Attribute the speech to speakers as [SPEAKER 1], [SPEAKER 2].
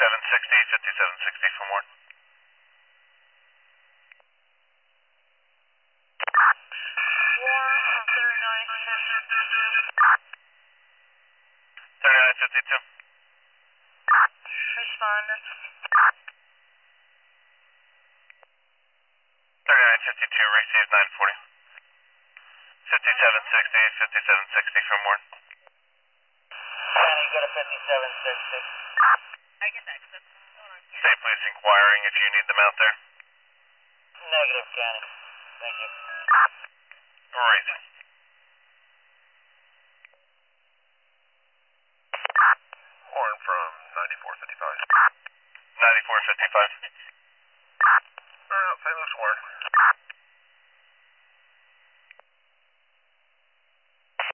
[SPEAKER 1] 5760 for more. 3952.
[SPEAKER 2] Respond.
[SPEAKER 1] 3952, received 940. 5760 for more.
[SPEAKER 2] County, go to 5760.
[SPEAKER 3] I get that, 'cause that's what's going on here.
[SPEAKER 1] State Police inquiring if you need them out there.
[SPEAKER 2] Negative, County. Thank you.
[SPEAKER 1] Reason.
[SPEAKER 4] Horn from 9455.